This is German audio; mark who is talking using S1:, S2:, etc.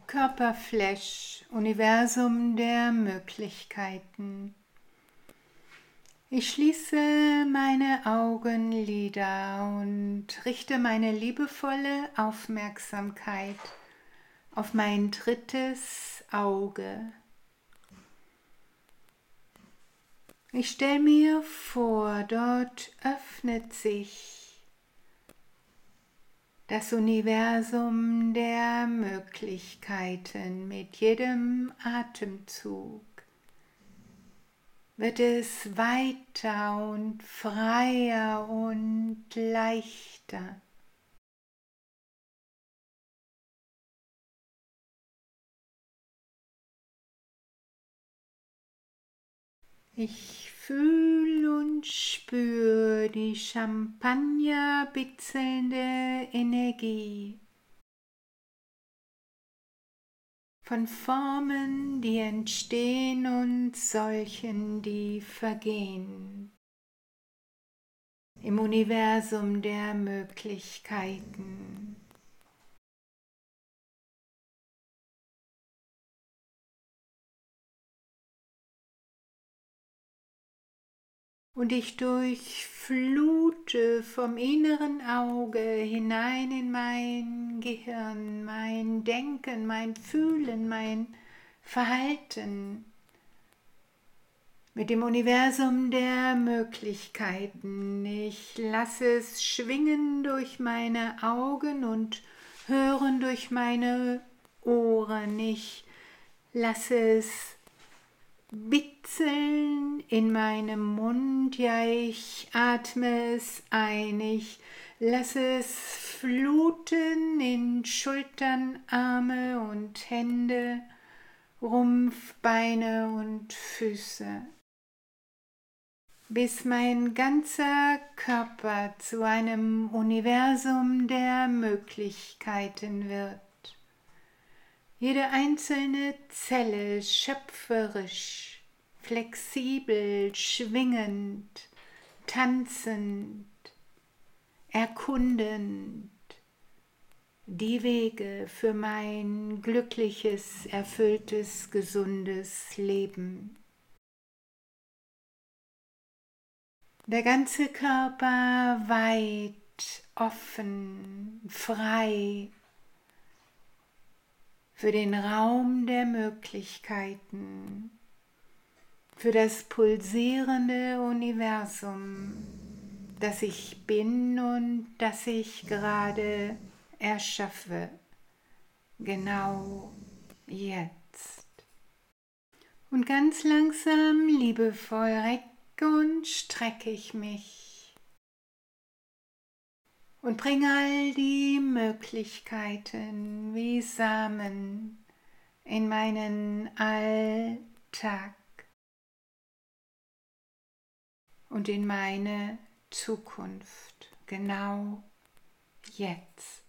S1: Körperflash, Universum der Möglichkeiten. Ich schließe meine Augenlider und richte meine liebevolle Aufmerksamkeit auf mein drittes Auge. Ich stelle mir vor, dort öffnet sich das Universum der Möglichkeiten. Mit jedem Atemzug wird es weiter und freier und leichter. Ich fühle und spüre die champagnerbitzelnde Energie von Formen, die entstehen und solchen, die vergehen. Im Universum der Möglichkeiten. Und ich durchflute vom inneren Auge hinein in mein Gehirn, mein Denken, mein Fühlen, mein Verhalten mit dem Universum der Möglichkeiten. Ich lasse es schwingen durch meine Augen und hören durch meine Ohren. Ich lasse es bitzeln in meinem Mund, ja, ich atme es ein, ich lasse es fluten in Schultern, Arme und Hände, Rumpf, Beine und Füße, bis mein ganzer Körper zu einem Universum der Möglichkeiten wird. Jede einzelne Zelle schöpferisch, flexibel, schwingend, tanzend, erkundend die Wege für mein glückliches, erfülltes, gesundes Leben. Der ganze Körper weit, offen, frei, für den Raum der Möglichkeiten, für das pulsierende Universum, das ich bin und das ich gerade erschaffe, genau jetzt. Und ganz langsam, liebevoll recke und strecke ich mich und bringe all die Möglichkeiten wie Samen in meinen Alltag und in meine Zukunft, genau jetzt.